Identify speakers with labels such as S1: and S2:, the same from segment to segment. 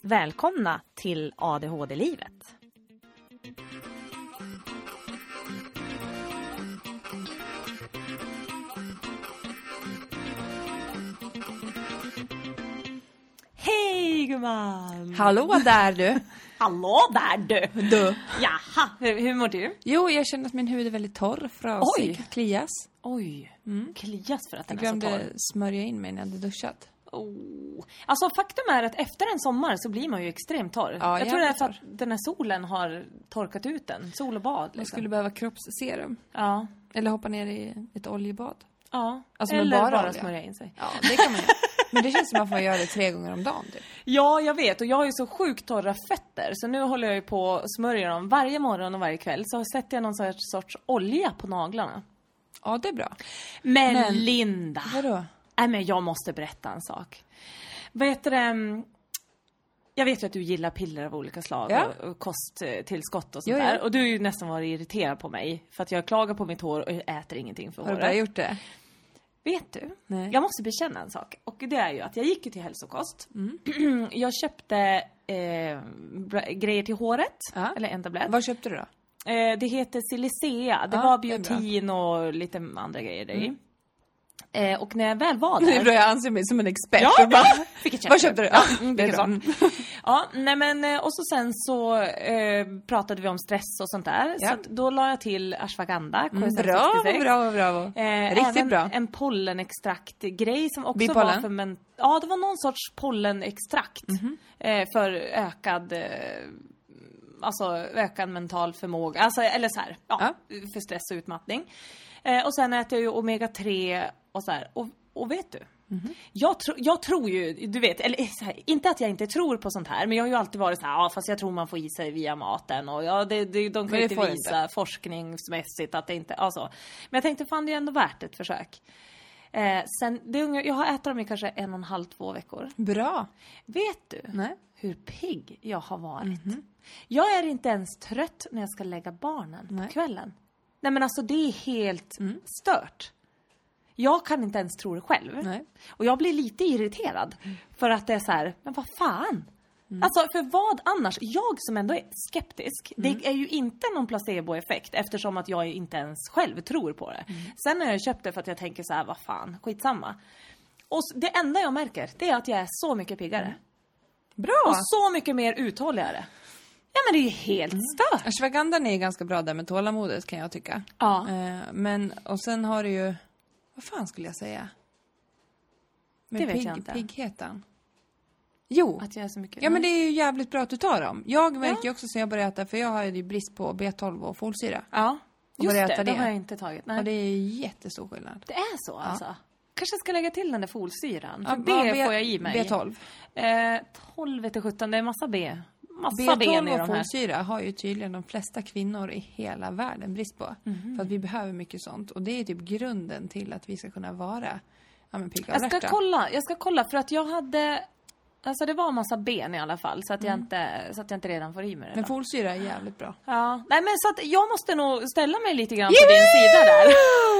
S1: Välkomna till ADHD-livet. Hej gumman!
S2: Hallå där du!
S1: Hallå där du! Jaha, hur mår du?
S2: Jo, jag känner att min hud är väldigt torr, frasig, klias.
S1: Oj, klias för att den
S2: Jag
S1: är så torr.
S2: glömde smörja in mig när jag hade duschat.
S1: Alltså faktum är att efter en sommar så blir man ju extremt torr.
S2: Ja,
S1: jag tror det är för att den här solen har torkat ut den. Sol och bad. Liksom.
S2: Man skulle behöva kroppsserum.
S1: Ja.
S2: Eller hoppa ner i ett oljebad.
S1: Ja.
S2: Alltså
S1: eller
S2: bara
S1: bara
S2: olja.
S1: smörja in sig.
S2: Ja, det kan man göra. Men det känns som att man får göra det 3 gånger om dagen typ.
S1: Ja, jag vet. Och jag har ju så sjukt torra fötter. Så nu håller jag ju på att smörja dem varje morgon och varje kväll. Så sätter jag någon sorts olja på naglarna.
S2: Ja, det är bra.
S1: Men Linda.
S2: Vadå?
S1: Nej, men jag måste berätta en sak. Vet du, jag vet ju att du gillar piller av olika slag.
S2: Ja.
S1: Och kosttillskott och sånt där.
S2: Jo.
S1: Och du är ju nästan varit irriterad på mig. För att jag klagar på mitt hår och äter ingenting för
S2: Har du
S1: håret.
S2: bara gjort det?
S1: Vet du?
S2: Nej.
S1: Jag måste bekänna en sak. Och det är ju att jag gick ju till hälsokost. Jag köpte grejer till håret.
S2: Ja.
S1: Eller en tablett.
S2: Vad köpte du då?
S1: Det heter Silicea. Det
S2: Ja,
S1: var
S2: det är
S1: biotin och lite andra grejer där i. Och när jag väl var där...
S2: Det är bra, jag anser mig som en expert.
S1: Ja,
S2: och bara,
S1: vad
S2: köpte du?
S1: Ja,
S2: det är bra.
S1: Ja, nej men och så sen så pratade vi om stress och sånt där.
S2: Ja.
S1: Så att då la jag till ashwagandha, KSM66.
S2: Bravo. Riktigt
S1: även
S2: bra.
S1: en pollenextrakt-grej som också
S2: Bipollen?
S1: var ja, det var någon sorts pollenextrakt för ökad ökad mental förmåga, alltså eller så här, för stress och utmattning. Och sen äter jag ju omega-3 och så här. Och vet du? Jag tror ju, du vet, eller så här, inte att jag inte tror på sånt här, men jag har ju alltid varit så här, fast jag tror man får i sig via maten och de kan ju inte visa forskningsmässigt att det inte, alltså. Men jag tänkte fan det är ändå värt ett försök. Sen, jag har ätit dem i kanske 1,5-2 veckor.
S2: Bra.
S1: Vet du
S2: Nej.
S1: hur pigg jag har varit? Jag är inte ens trött när jag ska lägga barnen på kvällen. Nej men alltså det är helt stört. Jag kan inte ens tro det själv.
S2: Nej.
S1: Och jag blir lite irriterad. För att det är så här, men vad fan? Alltså för vad annars? Jag som ändå är skeptisk. Det är ju inte någon placeboeffekt. Eftersom att jag inte ens själv tror på det. Sen har jag köpt det för att jag tänker så här, vad fan, skitsamma. Och det enda jag märker, det är att jag är så mycket piggare.
S2: Bra.
S1: Och så mycket mer uthålligare. Ja men det är ju helt stört.
S2: Ashwagandhan är ganska bra där med tålamodet kan jag tycka.
S1: Ja.
S2: Men, och sen har du ju, vad fan skulle jag säga? Med
S1: Det vet jag inte.
S2: piggheten. Jo.
S1: Att jag är så mycket.
S2: Ja men det är ju jävligt bra att du tar dem. Jag märker ju också sen jag började äta, för jag har ju brist på B12 och folsyra.
S1: Ja,
S2: Och
S1: just
S2: börja äta
S1: det
S2: det.
S1: har jag inte tagit. Nej.
S2: Och det är jättestor skillnad.
S1: Det är så alltså. Kanske jag ska lägga till den där folsyran. För
S2: Ja,
S1: det får jag i mig.
S2: B12.
S1: 12 till 17, det är massa B. Massa B i
S2: B12
S1: de
S2: och
S1: här.
S2: folsyra har ju tydligen de flesta kvinnor i hela världen brist på. För att vi behöver mycket sånt. Och det är typ grunden till att vi ska kunna vara pigga och alerta.
S1: Jag ska kolla för att jag hade... Alltså det var en massa ben i alla fall. Så att jag inte redan får i mig det.
S2: Men
S1: då.
S2: folsyra är jävligt bra.
S1: Ja, nej men så att jag måste nog ställa mig lite grann på din sida där.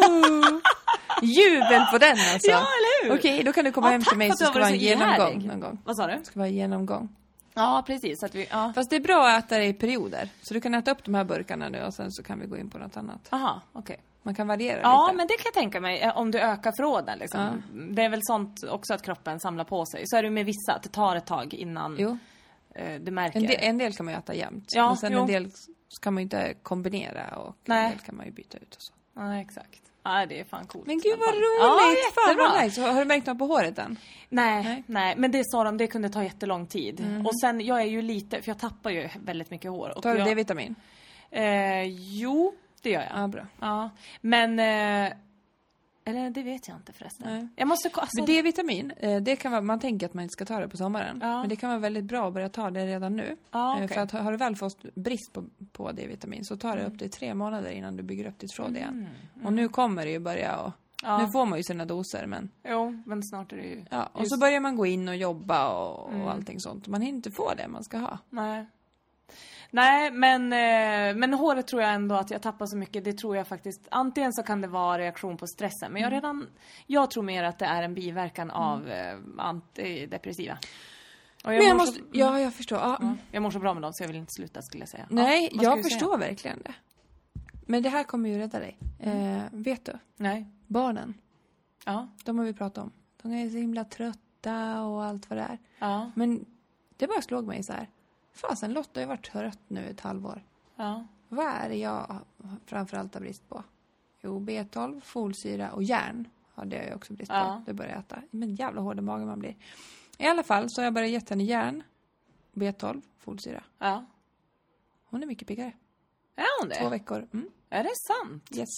S2: Jubel på den alltså.
S1: Ja, eller hur?
S2: Okej, då kan du komma hem
S1: tack
S2: till mig
S1: för att
S2: så
S1: du
S2: ska
S1: har
S2: vi ha en
S1: varit så
S2: genomgång
S1: ihärdig.
S2: någon gång.
S1: Vad sa du?
S2: Det ska vara en genomgång.
S1: Ja, precis. Så att vi, ja.
S2: Fast det är bra att äta det i perioder. Så du kan äta upp de här burkarna nu och sen så kan vi gå in på något annat.
S1: Aha, okej.
S2: Man kan variera
S1: Ja,
S2: lite.
S1: men det kan jag tänka mig om du ökar förråden liksom. Det är väl sånt också att kroppen samlar på sig. Så är det med vissa, att det tar ett tag innan du märker.
S2: En del kan man ju äta jämt.
S1: Ja,
S2: men sen
S1: jo.
S2: en del kan man ju inte kombinera och en del kan man ju byta ut och så.
S1: Ja, exakt. Ja, det är fan coolt.
S2: Men gud vad
S1: Ja,
S2: roligt! Fan
S1: jättebra.
S2: vad nice. Har du märkt något på håret än?
S1: Nej. Men det sa de, det kunde ta jättelång tid. Och sen, jag är ju lite, för jag tappar ju väldigt mycket hår. Och
S2: Tar du D-vitamin?
S1: Jo, det gör jag.
S2: Ja, bra.
S1: Ja, men... eller det vet jag inte förresten.
S2: Nej.
S1: Jag måste... Alltså,
S2: Men D-vitamin, det kan vara, man tänker att man inte ska ta det på sommaren.
S1: Ja.
S2: Men det kan vara väldigt bra att börja ta det redan nu.
S1: Ja, okej.
S2: För att har du väl fått brist på D-vitamin så tar det upp till 3 månader innan du bygger upp ditt förråd igen. Och nu kommer det ju börja och... Nu får man ju sina doser, men...
S1: Jo, men snart är det ju...
S2: Ja, och så börjar man gå in och jobba och allting sånt. Man hinner inte få det man ska ha.
S1: Nej, men håret tror jag ändå att jag tappar så mycket. Det tror jag faktiskt. Antingen så kan det vara reaktion på stressen. Men jag tror mer att det är en biverkan av antidepressiva.
S2: Jag förstår. Ja.
S1: Jag mår så bra med dem så jag vill inte sluta, skulle jag säga.
S2: Nej, jag förstår verkligen det. Men det här kommer ju rädda dig. Vet du?
S1: Nej.
S2: Barnen.
S1: Ja.
S2: De har vi pratat om. De är så himla trötta och allt vad det är.
S1: Ja.
S2: Men det bara slog mig så här. Fasen, Lotta har ju varit trött nu ett halvår.
S1: Ja.
S2: Vad är det jag framförallt har brist på? Jo, B12, folsyra och järn. Ja, det har jag också brist på. Det börjar äta. Men jävla hård i magen man blir. I alla fall så har jag börjat gett henne järn, B12, folsyra.
S1: Ja.
S2: Hon är mycket piggare.
S1: Är hon det?
S2: 2 veckor.
S1: Är det sant?
S2: Yes.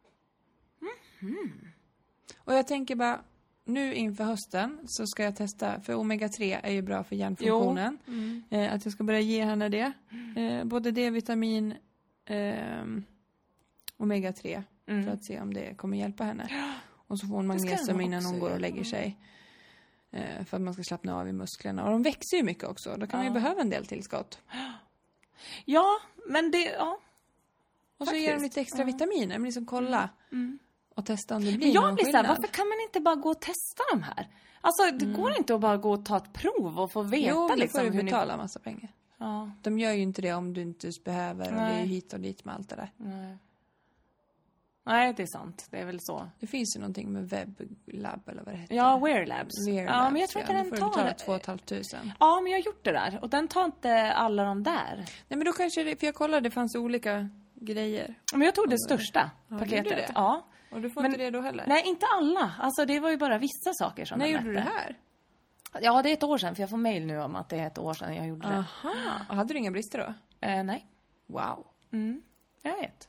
S2: Och jag tänker bara, nu inför hösten så ska jag testa, för omega-3 är ju bra för hjärnfunktionen. Att jag ska börja ge henne det. Både D-vitamin, omega-3, för att se om det kommer hjälpa henne. Och så får hon magnesium innan hon går och lägger sig. För att man ska slappna av i musklerna. Och de växer ju mycket också. Då kan man ju behöva en del tillskott.
S1: Ja, men det... Ja.
S2: Och så ger de lite extra vitaminer. Men liksom kolla. Och testa om det blir
S1: men jag
S2: någon
S1: blir
S2: skillnad.
S1: Såhär, varför kan man inte bara gå och testa de här? Alltså, det går inte att bara gå och ta ett prov och få veta.
S2: Jo,
S1: liksom,
S2: får du betala massa pengar.
S1: Ja.
S2: De gör ju inte det om du inte behöver. Och det är ju hit och dit med allt det där.
S1: Nej, det är sant. Det är väl så.
S2: Det finns ju någonting med webblab eller vad det heter.
S1: Ja, Wear Labs.
S2: Ja,
S1: men jag tror inte den tar...
S2: 2 500.
S1: Ja, men jag har gjort det där. Och den tar inte alla de där.
S2: Nej, men då kanske det... För jag kollade, det fanns olika grejer.
S1: Men jag tog det största paketet.
S2: Det?
S1: Ja.
S2: Och du får inte det då heller?
S1: Nej, inte alla. Alltså, det var ju bara vissa saker som
S2: när gjorde du det här?
S1: Ja, det är 1 år sedan. För jag får mejl nu om att det är 1 år sedan jag gjorde det.
S2: Aha. Och hade du inga brister då?
S1: Nej.
S2: Wow.
S1: Jag vet.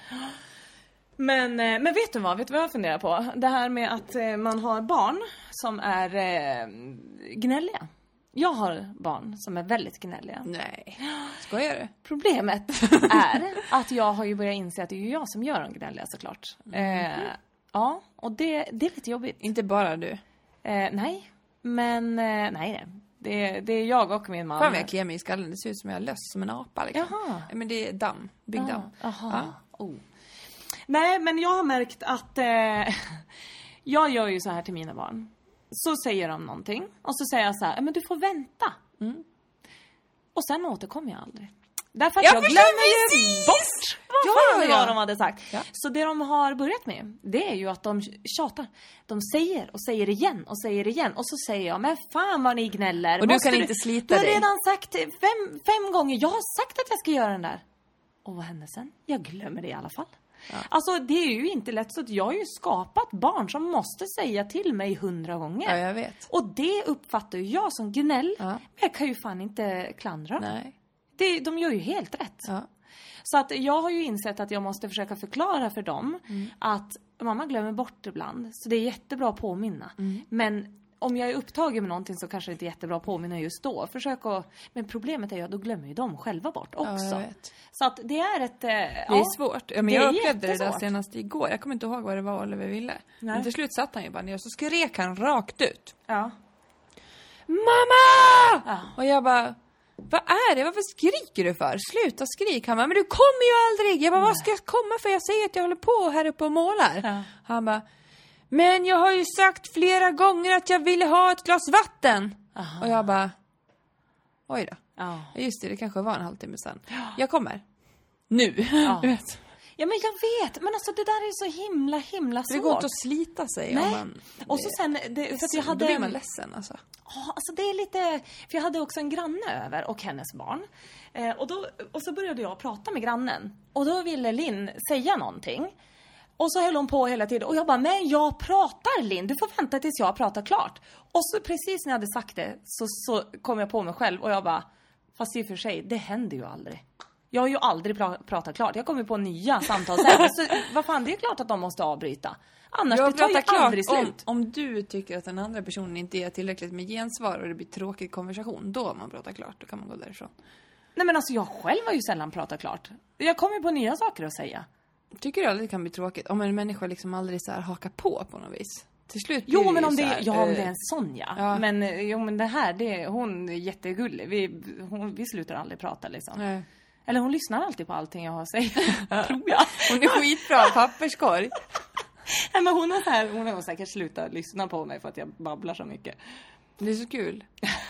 S1: Men vet du vad jag funderar på? Det här med att man har barn som är gnälliga. Jag har barn som är väldigt gnälliga.
S2: Nej, skojar du?
S1: Problemet är att jag har ju börjat inse att det är jag som gör dem gnälliga, såklart. Ja, och det är lite jobbigt.
S2: Inte bara du?
S1: Nej, men nej. Det är jag och min man.
S2: Fan, jag kliar mig i skallen. Det ser ut som jag är löss som en apa. Liksom.
S1: Jaha.
S2: Men det är damm. Byggdamm.
S1: Jaha. Ja. Nej, men jag har märkt att jag gör ju så här till mina barn. Så säger de någonting. Och så säger jag så här, men du får vänta. Och sen återkommer jag aldrig. Därför att jag glömmer ju bort vad de hade sagt. Ja. Så det de har börjat med, det är ju att de tjatar. De säger och säger igen och säger igen. Och så säger jag, men fan vad ni gnäller.
S2: Och du kan inte slita dig.
S1: Du har redan sagt fem gånger, jag har sagt att jag ska göra den där. Och vad händer sen? Jag glömmer det i alla fall. Ja. Alltså det är ju inte lätt, så att jag har ju skapat barn som måste säga till mig 100 gånger.
S2: Ja, jag vet.
S1: Och det uppfattar ju jag som gnäll. Ja. Men jag kan ju fan inte klandra.
S2: Nej.
S1: De gör ju helt rätt. Ja. Så att jag har ju insett att jag måste försöka förklara för dem att mamma glömmer bort ibland. Så det är jättebra att påminna. Men om jag är upptagen med någonting så kanske det inte är jättebra att påminna just då. Men problemet är ju att då glömmer ju de själva bort också. Ja, jag vet. Så att det är ett...
S2: det är svårt. Ja, men jag upplevde det där senast igår. Jag kommer inte ihåg vad det var eller vad vi ville. Nej. Men till slut satt han ju bara ner och så skrek han rakt ut. Ja. Mamma! Ja. Och jag bara... Vad är det? Varför skriker du för? Sluta skrik. Han bara, men du kommer ju aldrig. Jag bara, vad ska jag komma för? Jag säger att jag håller på här uppe och målar. Ja. Han bara, men jag har ju sagt flera gånger att jag ville ha ett glas vatten. Aha. Och jag bara, oj då. Ja. Just det kanske var en halvtimme sedan. Ja. Jag kommer. Nu. Ja. Du vet.
S1: Ja, men jag vet. Men alltså det där är så himla svårt.
S2: Det går inte att slita sig.
S1: Nej.
S2: Om man...
S1: Och så sen... för att jag hade...
S2: Då blir man ledsen alltså.
S1: Ja, alltså det är lite... För jag hade också en granne över och hennes barn. Och så började jag prata med grannen. Och då ville Linn säga någonting. Och så höll hon på hela tiden. Och jag bara, men jag pratar Linn. Du får vänta tills jag pratar klart. Och så precis när jag hade sagt det så kom jag på mig själv. Och jag bara, fast i och för sig, det händer ju aldrig. Jag har ju aldrig pratat klart. Jag kommer på nya samtal sen. Så vad fan, det är klart att de måste avbryta. Annars det tar ju aldrig slut.
S2: Om du tycker att den andra personen inte är tillräckligt med gensvar och det blir tråkig konversation, då man pratar klart, då kan man gå därifrån.
S1: Nej, men alltså jag själv har ju sällan pratat klart. Jag kommer på nya saker att säga.
S2: Tycker du aldrig det kan bli tråkigt? Om en människa liksom aldrig så här hakar på något vis. Till slut
S1: jo, men om det är en Sonja. Ja. Men det här, hon är jättegullig. Vi slutar aldrig prata liksom. Nej. Eller hon lyssnar alltid på allting jag har att säga, tror jag.
S2: Hon är skitbra papperskorg.
S1: Nej, men hon har säkert slutat lyssna på mig för att jag babblar så mycket.
S2: Det är så kul.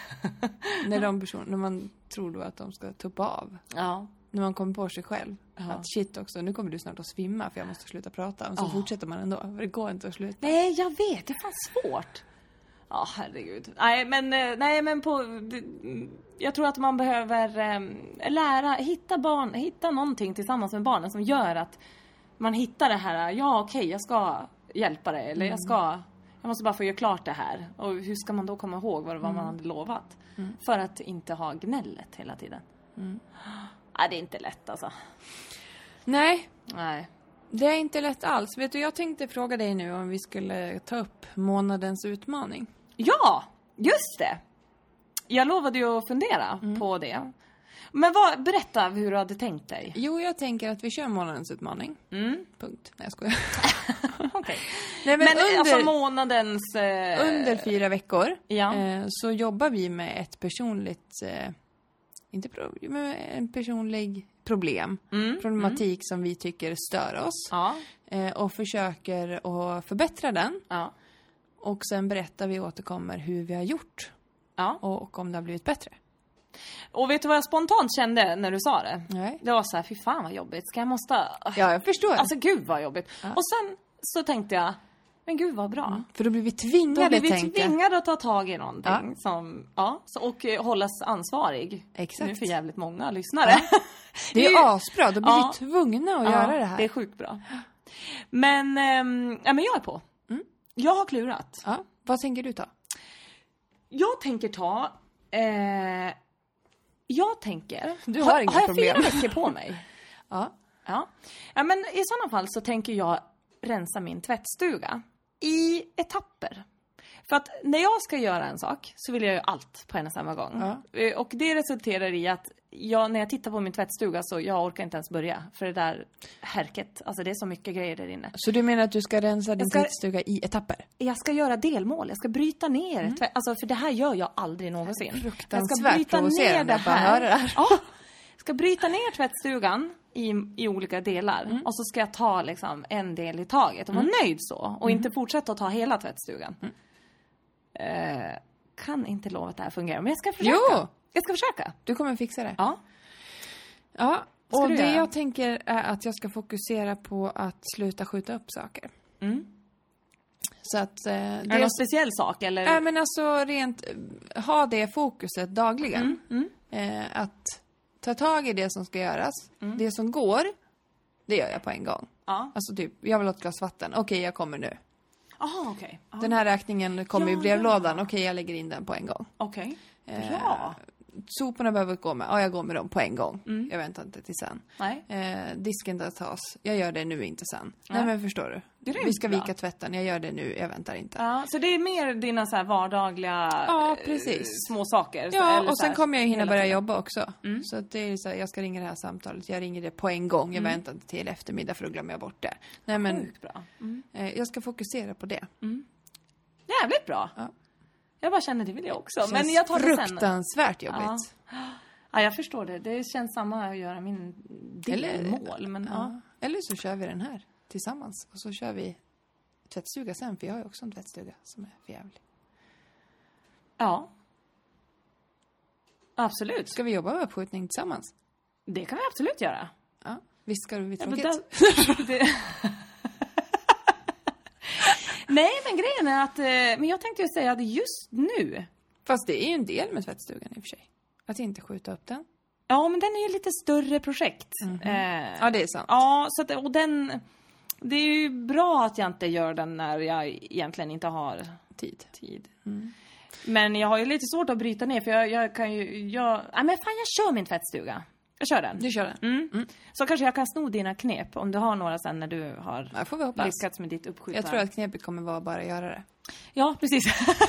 S2: när man tror då att de ska tuppa av.
S1: Ja.
S2: När man kommer på sig själv. Att shit också, nu kommer du snart att svimma för jag måste sluta prata. Men så fortsätter man ändå. För det går inte att sluta.
S1: Nej, jag vet. Det är fan svårt. Ja, herregud. Nej, men jag tror att man behöver hitta någonting tillsammans med barnen som gör att man hittar det här. Ja, okej, jag ska hjälpa dig. Eller jag måste bara få göra klart det här. Och hur ska man då komma ihåg vad man hade lovat? För att inte ha gnället hela tiden. Det är inte lätt alltså.
S2: Nej.
S1: Nej.
S2: Det är inte lätt alls. Vet du, jag tänkte fråga dig nu om vi skulle ta upp månadens utmaning.
S1: Ja, just det. Jag lovade ju att fundera på det. Men berätta hur du hade tänkt dig.
S2: Jo, jag tänker att vi kör månadens utmaning. Punkt. Nej, jag skojar.
S1: Okay.
S2: Nej, men
S1: alltså månadens...
S2: Under 4 veckor
S1: ja.
S2: Så jobbar vi med ett personligt... en personlig problematik som vi tycker stör oss.
S1: Ja.
S2: Och försöker att förbättra den.
S1: Ja.
S2: Och sen berättar vi och återkommer hur vi har gjort.
S1: Ja.
S2: Och om det har blivit bättre.
S1: Och vet du vad jag spontant kände när du sa det?
S2: Nej.
S1: Det var så här, fy fan vad jobbigt.
S2: Ja, jag förstår.
S1: Alltså gud vad jobbigt. Ja. Och sen så tänkte jag, men gud vad bra.
S2: För då blir vi tvingade
S1: att ta tag i någonting. Och hållas ansvarig.
S2: Exakt.
S1: Nu för jävligt många lyssnare. Ja.
S2: Det är asbra, då blir vi tvungna att göra det här.
S1: Det är sjukt bra. Men jag är på. Jag har klurat.
S2: Ja. Vad tänker du ta?
S1: Jag tänker ta...
S2: Du har inga problem.
S1: Har jag 4 veckor på mig?
S2: Ja.
S1: Men i sådana fall så tänker jag rensa min tvättstuga i etapper. För att när jag ska göra en sak så vill jag göra allt på en och samma gång. Ja. Och det resulterar i att när jag tittar på min tvättstuga så jag orkar inte ens börja. För det där härket, alltså det är så mycket grejer där inne.
S2: Så du menar att du ska rensa din tvättstuga i etapper?
S1: Jag ska göra delmål, jag ska bryta ner. Alltså för det här gör jag aldrig någonsin.
S2: Fruktansvärt provocerande att bara höra det här.
S1: Ja, jag ska bryta ner tvättstugan i olika delar. Och så ska jag ta liksom en del i taget och vara nöjd så. Och inte fortsätta att ta hela tvättstugan. Kan inte lova att det här fungerar, men jag ska försöka.
S2: Jo!
S1: Jag ska försöka.
S2: Du kommer fixa det.
S1: Ja.
S2: Och det jag tänker är att jag ska fokusera på att sluta skjuta upp saker. Så att...
S1: är det någon speciell sak, eller?
S2: Nej, men alltså rent... Ha det fokuset dagligen. Att ta tag i det som ska göras. Det som går, det gör jag på en gång.
S1: Ja.
S2: Alltså typ, jag vill ha ett glas vatten. Okej, jag kommer nu.
S1: Aha, okej.
S2: Den här räkningen kommer i brevlådan. Okej, jag lägger in den på en gång.
S1: Okej. Bra.
S2: Soporna behöver gå med. Ja, jag går med dem på en gång. Jag väntar inte till sen.
S1: Nej.
S2: Disken där tas. Jag gör det nu, inte sen. Nej, men förstår du? Vi ska vika tvätten. Jag gör det nu, jag väntar inte.
S1: Ja, så det är mer dina så här vardagliga små saker.
S2: Ja, eller och sen kommer jag hinna börja jobba också. Så att det är så här, jag ska ringa det här samtalet. Jag ringer det på en gång. Jag väntar inte till eftermiddag för att glömma jag bort det. Nej, men
S1: bra.
S2: Jag ska fokusera på det.
S1: Jävligt bra. Ja. Jag bara känner det vill jag också.
S2: Men jag tar det sen. Fruktansvärt jobbigt.
S1: Ja, jag förstår det. Det känns samma att göra min delmål. Men,
S2: Eller så kör vi den här tillsammans. Och så kör vi tvättstuga sen. För jag har ju också en tvättstuga som är för jävlig.
S1: Ja. Absolut.
S2: Ska vi jobba med uppskjutning tillsammans?
S1: Det kan vi absolut göra.
S2: Ja, visst ska det bli tråkigt. Nej,
S1: men grejen är att... Men jag tänkte ju säga att just nu...
S2: Fast det är ju en del med tvättstugan i och för sig. Att inte skjuta upp den.
S1: Ja, men den är ju lite större projekt.
S2: Ja, det är sant.
S1: Ja, så att, och den... Det är ju bra att jag inte gör den när jag egentligen inte har tid. Men jag har ju lite svårt att bryta ner. För jag kan ju... Nej, men fan, jag kör min tvättstuga. Jag kör den.
S2: Du kör den.
S1: Så kanske jag kan sno dina knep om du har några sen när du har
S2: får vi hoppas.
S1: lyckats med ditt uppskjuta.
S2: Jag tror att knepet kommer vara bara att göra det.
S1: Ja, precis.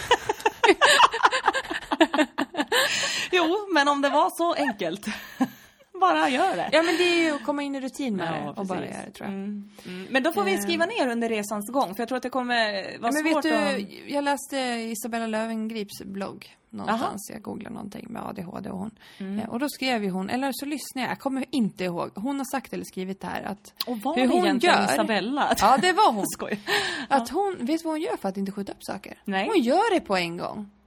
S1: Jo, men om det var så enkelt. Bara gör det.
S2: Ja, men det är ju att komma in i rutin med det och bara göra det, tror jag.
S1: Men då får vi skriva ner under resans gång. För jag tror att det kommer vara svårt
S2: att... Jag läste Isabella Lövengrips blogg någonstans. Jag googlade någonting med ADHD och hon. Och då skrev ju hon, eller så lyssnade jag kommer inte ihåg. Hon har sagt eller skrivit det här att...
S1: Och vad hur hon egentligen gör, Isabella?
S2: Ja, det var hon. Att hon, vet vad hon gör för att inte skjuta upp saker?
S1: Nej.
S2: Hon gör det på en gång.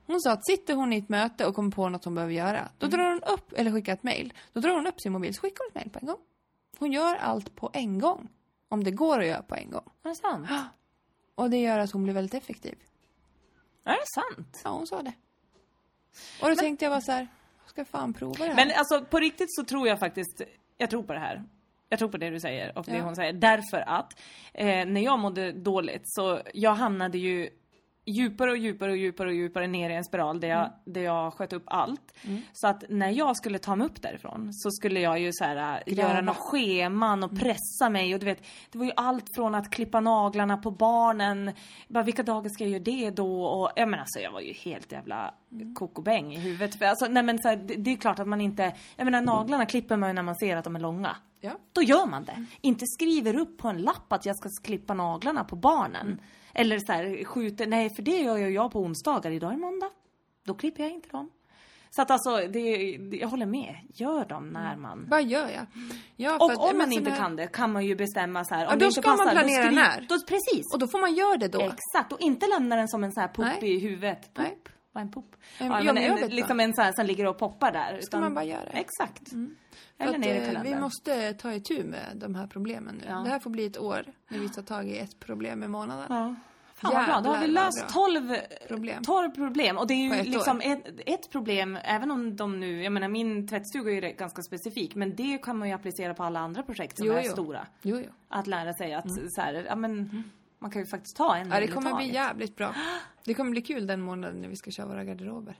S2: Hon sa att sitter hon i ett möte och kommer på något hon behöver göra, då drar hon upp, eller skickar ett mejl, då drar hon upp sin mobil, så skickar hon ett mejl på en gång. Hon gör allt på en gång. Om det går att göra på en gång.
S1: Är det sant?
S2: Och det gör att hon blir väldigt effektiv.
S1: Är det sant?
S2: Ja, hon sa det. Och då tänkte jag bara så här, ska jag fan prova det här?
S1: Men alltså på riktigt så tror jag faktiskt, jag tror på det här. Jag tror på det du säger och det hon säger. Därför att när jag mådde dåligt så jag hamnade ju djupare och djupare ner i en spiral där jag sköt upp allt. Så att när jag skulle ta mig upp därifrån så skulle jag ju så här göra några scheman och pressa mig. Och du vet, det var ju allt från att klippa naglarna på barnen. Bara, vilka dagar ska jag göra det då? Och jag menar, alltså, jag var ju helt jävla kokobäng i huvudet. För, alltså, nej, men, så här, det är klart att man inte... Jag menar, naglarna klipper man ju när man ser att de är långa. Ja. Då gör man det. Inte skriver upp på en lapp att jag ska klippa naglarna på barnen. Eller så här, skjuter... Nej, för det gör jag på onsdagar. Idag är måndag. Då klipper jag inte dem. Så att alltså, jag håller med. Gör dem när man...
S2: Vad gör jag? Ja,
S1: och om man inte kan det, kan man ju bestämma så här... Om
S2: då
S1: det inte
S2: ska
S1: passar,
S2: man planera den här.
S1: Precis.
S2: Och då får man göra det då.
S1: Exakt. Och inte lämna den som en så här pupp i huvudet.
S2: Nej.
S1: Vad en pupp?
S2: Liksom
S1: en så här som ligger och poppar där.
S2: Ska man bara göra det.
S1: Exakt.
S2: Eller ner i kalendern. Vi måste ta itu med de här problemen nu.
S1: Ja.
S2: Det här får bli ett år när vi tar tag i ett problem i månaden.
S1: Ja. Fan, bra. Då har vi löst 12 problem. Och det är ju liksom ett problem, även om de nu... Jag menar, min tvättstuga är ju ganska specifik. Men det kan man ju applicera på alla andra projekt som är stora.
S2: Jo.
S1: Att lära sig att så här, ja men... Man kan ju faktiskt ta en.
S2: Ja, det kommer bli jävligt bra. Det kommer bli kul den månaden när vi ska köra våra garderober.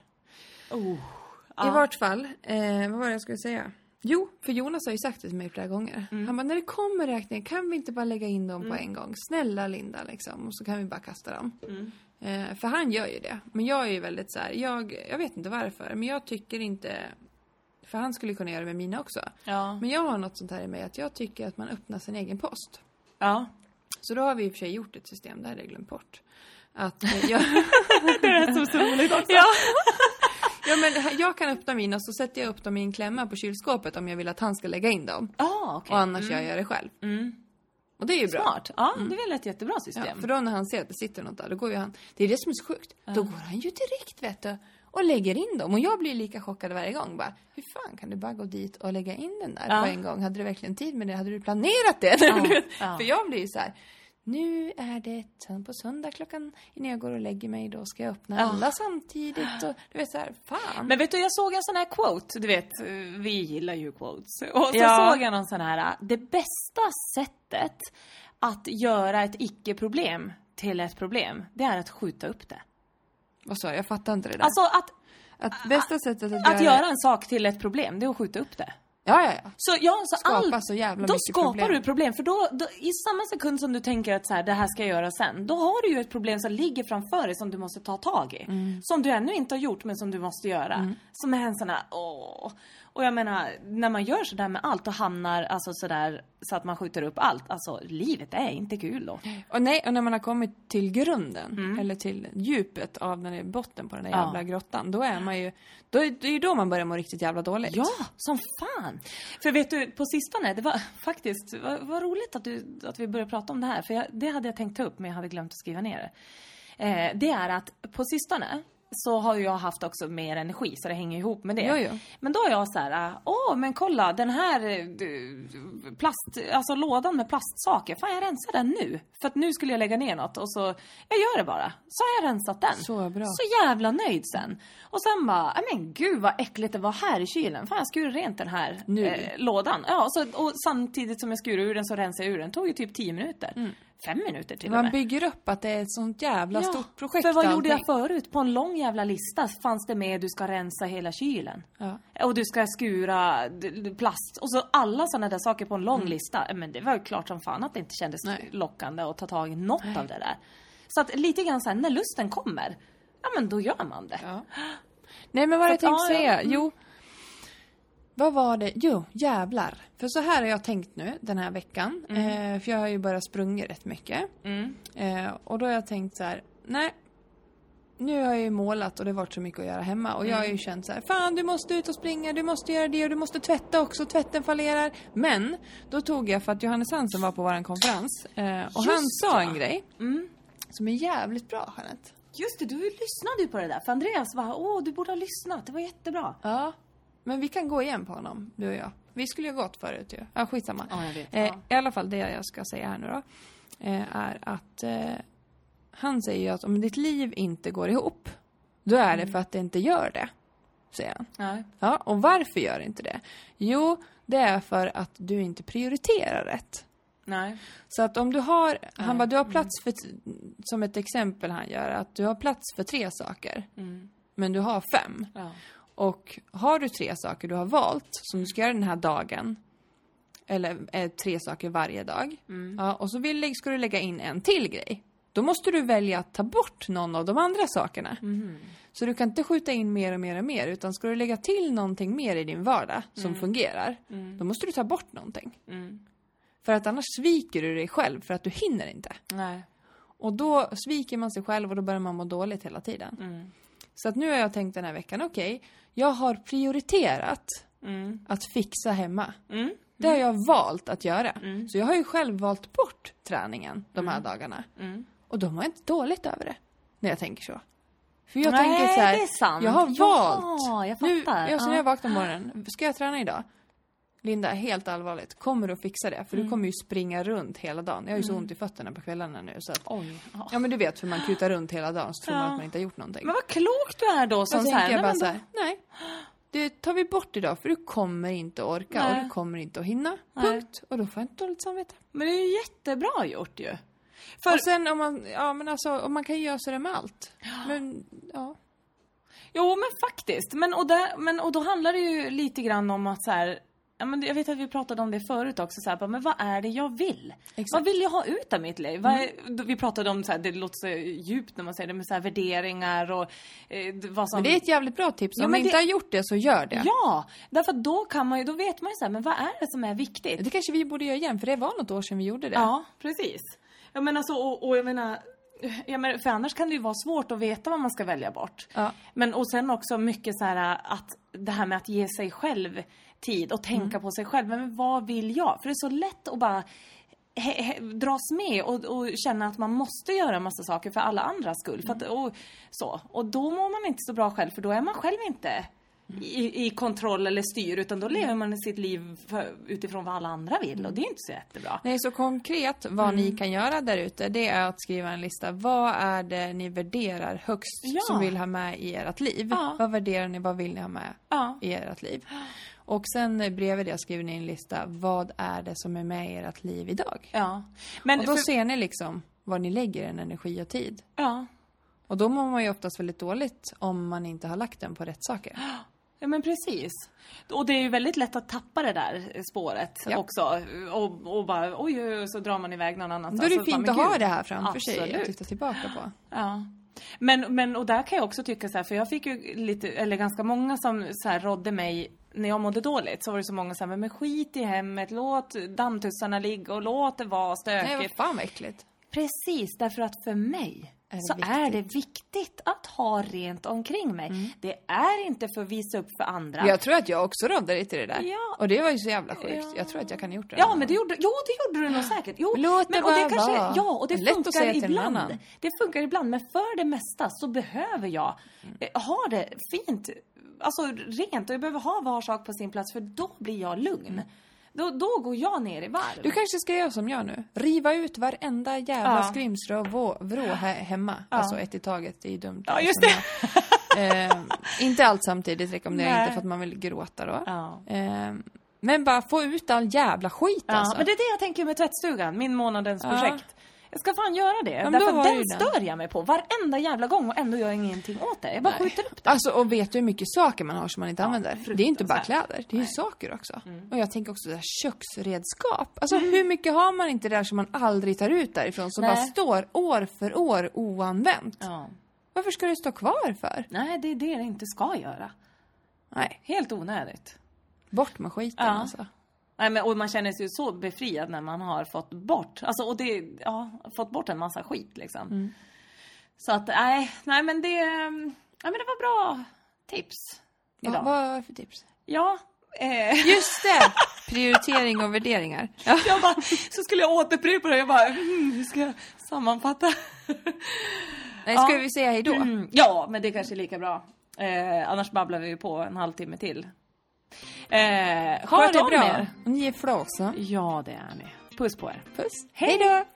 S2: I vart fall, vad var det jag skulle säga? Jo, för Jonas har ju sagt det till mig flera gånger. Han bara, när det kommer räkningar kan vi inte bara lägga in dem på en gång? Snälla Linda, liksom. Och så kan vi bara kasta dem. För han gör ju det. Men jag är ju väldigt så här, jag vet inte varför. Men jag tycker inte... För han skulle kunna göra det med mina också. Ja. Men jag har något sånt här i mig att jag tycker att man öppnar sin egen post. Ja. Så då har vi i och för sig gjort ett system, där hade jag glömt bort. Att jag...
S1: det är så roligt också.
S2: Ja, men jag kan öppna mina och så sätter jag upp dem i en klämma på kylskåpet om jag vill att han ska lägga in dem. Okay. Och annars jag gör det själv. Och det är ju bra.
S1: Smart. Ja, det är väl ett jättebra system.
S2: Ja, för då när han ser att det sitter något där, då går ju han... Det är det som är så sjukt. Då går han ju direkt, vet du, och lägger in dem. Och jag blir lika chockad varje gång. Bara, hur fan kan du bara gå dit och lägga in den där på en gång? Hade du verkligen tid med det? Hade du planerat det? För jag blir ju så här... Nu är det på söndag klockan innan jag går och lägger mig. Då ska jag öppna alla samtidigt. Och du vet så här, fan.
S1: Men vet du, jag såg en sån här quote. Du vet, vi gillar ju quotes. Och så såg jag någon sån här. Det bästa sättet att göra ett icke-problem till ett problem, det är att skjuta upp det.
S2: Vad sa jag? Jag fattar inte det där.
S1: Alltså
S2: att bästa sättet
S1: att göra en sak till ett problem, det är att skjuta upp det.
S2: Ja.
S1: Så
S2: så jävla
S1: då
S2: mycket
S1: skapar
S2: problem.
S1: Du problem. För då, i samma sekund som du tänker att så här, det här ska jag göra sen, då har du ju ett problem som ligger framför dig som du måste ta tag i. Som du ännu inte har gjort, men som du måste göra. Som är en sån här, Och jag menar, när man gör sådär med allt och hamnar alltså sådär så att man skjuter upp allt. Alltså, livet är inte kul då.
S2: Och när man har kommit till grunden, eller till djupet av den botten på den här jävla grottan, då är man ju, det är ju då man börjar må riktigt jävla dåligt.
S1: Ja, som fan. För vet du, på sistone, det var faktiskt, vad roligt att vi började prata om det här. För det hade jag tänkt ta upp, men jag hade glömt att skriva ner det. Det är att på sistone så har jag haft också mer energi, så det hänger ihop med det.
S2: Jo.
S1: Men då är jag så här, men kolla, den här alltså lådan med plastsaker, fan jag rensar den nu. För att nu skulle jag lägga ner något och så, jag gör det bara. Så har jag rensat den.
S2: Så bra.
S1: Så jävla nöjd sen. Och sen bara, men gud vad äckligt det var här i kylen. Fan jag skurar rent den här lådan. Ja, och samtidigt som jag skurar ur den så rensar jag ur den. Det tog ju typ 10 minuter. 5 minuter till och med.
S2: Man bygger upp att det är ett sånt jävla stort projekt.
S1: För vad gjorde jag förut? På en lång jävla lista fanns det med du ska rensa hela kylen. Ja. Och du ska skura plast. Och så alla sådana där saker på en lång lista. Men det var ju klart som fan att det inte kändes lockande att ta tag i något av det där. Så att lite grann så här, när lusten kommer, ja men då gör man det. Ja.
S2: Nej men vad jag tänkte säga, vad var det? Jo, jävlar. För så här har jag tänkt nu den här veckan. För jag har ju bara sprungit rätt mycket. Och då har jag tänkt så här, nej. Nu har jag ju målat och det har varit så mycket att göra hemma. Och jag har ju känt så här, fan du måste ut och springa, du måste göra det och du måste tvätta också, tvätten fallerar. Men då tog jag, för att Johannes Hansen var på våran konferens. Och han sa en grej som är jävligt bra, Jeanette.
S1: Just det, du lyssnade ju på det där. För Andreas var, du borde ha lyssnat. Det var jättebra.
S2: Ja, men vi kan gå igen på honom, du och jag. Vi skulle ju gått förut ju. Ja, skitsamma.
S1: Ja, jag vet.
S2: I alla fall det jag ska säga här nu då. Är att han säger ju att om ditt liv inte går ihop, då är det för att det inte gör det. Säger han.
S1: Nej.
S2: Ja, och varför gör det inte det? Jo, det är för att du inte prioriterar rätt.
S1: Nej.
S2: Så att om du har, han bara, du har plats för, som ett exempel han gör, att du har plats för 3 saker. Men du har 5.
S1: Ja.
S2: Och har du 3 saker du har valt, som du ska göra den här dagen, eller 3 saker varje dag. Ja, och så ska du lägga in en till grej. Då måste du välja att ta bort någon av de andra sakerna. Så du kan inte skjuta in mer och mer och mer. Utan ska du lägga till någonting mer i din vardag som fungerar. Då måste du ta bort någonting. För att annars sviker du dig själv för att du hinner inte.
S1: Nej.
S2: Och då sviker man sig själv och då börjar man må dåligt hela tiden. Så att nu har jag tänkt den här veckan, okej, jag har prioriterat att fixa hemma. Det har jag valt att göra. Så jag har ju själv valt bort träningen de här dagargarna. Och då mår jag inte dåligt över det. När jag tänker så. För jag tänker så här,
S1: det är sant.
S2: jag har valt.
S1: Jag fattar.
S2: Nu, så när jag vaknar på morgonen, ska jag träna idag? Linda, helt allvarligt, kommer du att fixa det? För du kommer ju springa runt hela dagen. Jag har ju så ont i fötterna på kvällarna nu. Så att, ja, men du vet, för man kutar runt hela dagen så tror man att man inte har gjort någonting.
S1: Men vad klok du är då. Som
S2: så tänker jag bara så här,
S1: då...
S2: nej. Det tar vi bort idag, för du kommer inte orka och du kommer inte att hinna. Punkt. Och då får jag inte dåligt samvete.
S1: Men det är ju jättebra gjort ju.
S2: Och sen om man kan ju göra så det med allt. Men, ja.
S1: Jo, men faktiskt. Och då handlar det ju lite grann om att så här... Ja, men jag vet att vi pratade om det förut också. Så här, men vad är det jag vill? Exakt. Vad vill jag ha ut av mitt liv? Vi pratade om, så här, det låter så djupt när man säger det, med så här, värderingar och vad som...
S2: Men det är ett jävligt bra tips. Om man inte har gjort det så gör det.
S1: Ja, därför att då vet man ju så här, men vad är det som är viktigt?
S2: Det kanske vi borde göra igen, för det var något år sedan vi gjorde det.
S1: Ja, precis. Jag menar så, och jag menar... för annars kan det ju vara svårt att veta vad man ska välja bort. Ja. Men och sen också mycket så här att det här med att ge sig själv tid och tänka på sig själv. Men vad vill jag? För det är så lätt att bara dras med och känna att man måste göra en massa saker för alla andras skull. För att, och då mår man inte så bra själv, för då är man själv inte i kontroll eller styr, utan då lever man sitt liv utifrån vad alla andra vill, och det är inte så jättebra.
S2: Nej, så konkret vad ni kan göra där ute, det är att skriva en lista. Vad är det ni värderar högst som vill ha med i ert liv? Ja. Vad värderar ni, vad vill ni ha med i ert liv? Och sen bredvid det skriver ni en lista. Vad är det som är med i ert liv idag? Ja. Men och då ser ni liksom var ni lägger en energi och tid. Ja. Och då mår man ju oftast väldigt dåligt om man inte har lagt den på rätt saker.
S1: Ja, men precis. Och det är ju väldigt lätt att tappa det där spåret också. Och bara, oj, så drar man iväg någon annanstans.
S2: Då är det fint att ha det här framför sig att titta tillbaka på.
S1: Ja. Men och där kan jag också tycka så här, för jag fick ju ganska många som så här rådde mig när jag mådde dåligt, så var det så många som sa, men skit i hemmet, låt dammtussarna ligga och låt det vara stökigt.
S2: Nej, vad fan vad äckligt.
S1: Precis, därför att för mig är det viktigt att ha rent omkring mig. Det är inte för att visa upp för andra.
S2: Jag tror att jag också rådde lite det där. Ja. Och det var ju så jävla sjukt. Ja. Jag tror att jag kan ha gjort det.
S1: Ja, men det gjorde du nog säkert. Jo,
S2: låt det vara.
S1: Ja, och det funkar ibland. Det funkar ibland, men för det mesta så behöver jag ha det fint, alltså rent, och jag behöver ha var sak på sin plats, för då blir jag lugn. Då går jag ner i varv.
S2: Du kanske ska göra som jag nu. Riva ut varenda jävla skrimsrö och vrå hemma. Alltså ett i taget, det är dumt.
S1: Ja, just det.
S2: Inte allt samtidigt rekommenderar jag inte, för att man vill gråta då. Men bara få ut all jävla skit alltså.
S1: Men det är det jag tänker med tvättstugan, min månadens projekt. Jag ska fan göra det. Därför att den stör jag mig på varenda jävla gång, och ändå gör jag ingenting åt det. Jag bara skjuter upp det.
S2: Alltså, och vet du hur mycket saker man har som man inte använder? Det är inte bara kläder, det är ju saker också. Och jag tänker också det här köksredskap. Alltså hur mycket har man inte där som man aldrig tar ut därifrån, som bara står år för år oanvänt? Ja. Varför ska det stå kvar för?
S1: Nej, det är det inte ska göra. Nej, helt onödigt.
S2: Bort med skiten alltså.
S1: Nej, men, och man känner sig ju så befriad när man har fått bort, alltså, och det, fått bort en massa skit liksom. Så att, nej men det var bra tips idag.
S2: Vad var det för tips?
S1: Ja,
S2: Just det! Prioritering och värderingar. Ja.
S1: Jag bara, så skulle jag återupprepa det. Jag bara, hur ska jag sammanfatta?
S2: Nej, ska vi säga hej då?
S1: Ja, men det kanske är lika bra. Annars babblar vi ju på en halvtimme till.
S2: Ha det bra. Ni är flåsa.
S1: Ja, det är ni. Puss på er.
S2: Puss. Hej då!